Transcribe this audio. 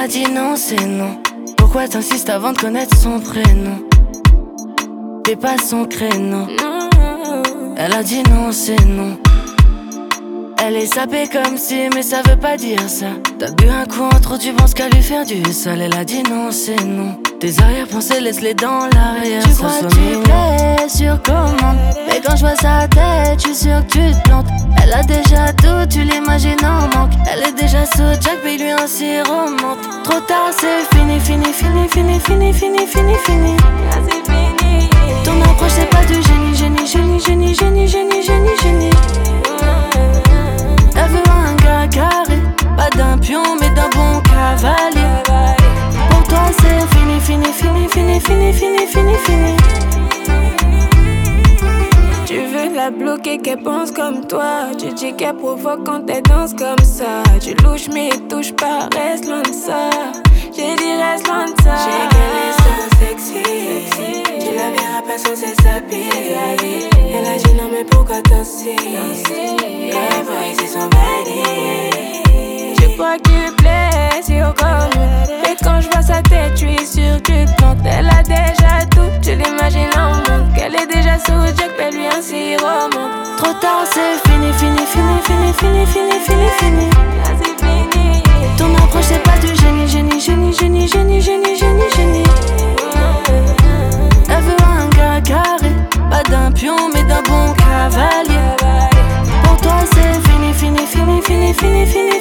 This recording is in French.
a dit non, c'est non. Pourquoi t'insistes avant de connaître son prénom? T'es pas son créneau. Elle a dit non, c'est non. Elle est sapée comme si, mais ça veut pas dire ça. T'as bu un coup en trop, tu penses qu'à lui faire du sale. Elle a dit non, c'est non. Tes arrière-pensées, laisse-les dans l'arrière. Tu crois que tu plais sur commande, mais quand je vois sa tête, je suis sûr que tu te plantes. Elle a déjà tout, tu l'imagines en manque. Elle est déjà sous Jack, mais lui un siromante. Trop tard, c'est fini, fini, fini, fini, fini, fini, fini, fini. Ton approche, c'est pas du génie, génie, génie, génie, génie, génie, génie, génie. Elle veut un gars carré, pas d'un pion mais d'un bon cavalier. Pour toi c'est fini, fini, fini, fini, fini, fini, fini, fini. Tu veux la bloquer qu'elle pense comme toi. Tu dis qu'elle provoque quand elle danse comme ça. Tu louches mais touche pas, reste loin de ça. J'ai dit reste loin de ça. J'ai qu'elle est so sexy. Tu la verras pas sans s'habiller. Elle a dit non mais pourquoi t'insistes? Elle voit ici son body. Je crois qu'il plaît sur comme. Et quand je vois sa tête, je suis sûr que tu te plantes. Elle a déjà tout, tu l'imagines en manque. Elle est déjà sous Jack, mais lui un siromant. Trop tard c'est fini, fini, fini, fini, fini, fini, fini, fini. C'est fini. Ton approche c'est pas du génie, génie, génie, génie, génie, génie, génie, génie. Elle veut un gars carré, pas d'un pion mais d'un bon cavalier. Pour toi c'est fini, fini, fini, fini, fini, fini.